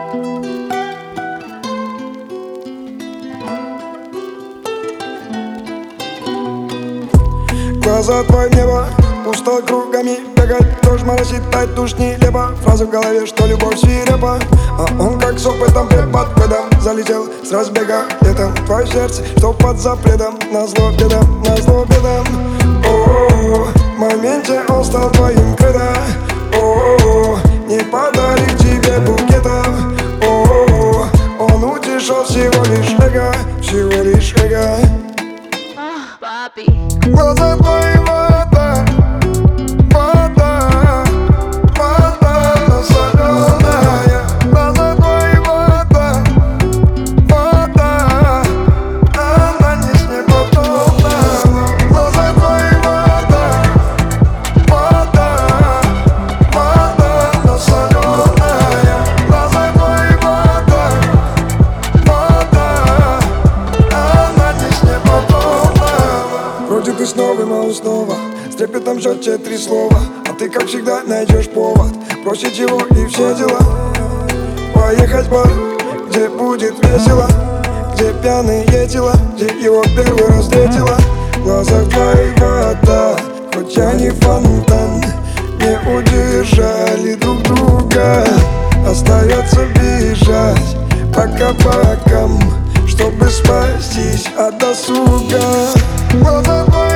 Глаза твои небо, пусто кругами бегать, дождь моросит, тает душ нелепо. Фраза в голове, что любовь свирепа, а он как с опытом препод годом залетел с разбега летом. Твое сердце, что под запретом, назло бедам, назло бедам. О-о-о, в моменте он стал твоим кредо. О-о-о, не подарит тебе букетов. О-о-о, он утешил всего лишь эго, всего лишь эго. Глаза твои вода, вода, вода соленая. Глаза твои вода, вода, она не с неба полная. Глаза твои вода, вода, вода соленая. Глаза твои вода, вода, она не с неба полная. Вроде ты снова, но снова с трепетом в счете 3 слова, а ты, как всегда, найдешь повод бросить его и все дела. Поехать в бар, где будет весело, где пьяные тела, где его первый раз встретила. В глазах твоих вода, хоть я не фонтан, не удержали друг друга. Остается бежать по кабакам, чтобы спастись от досуга. Глаза твои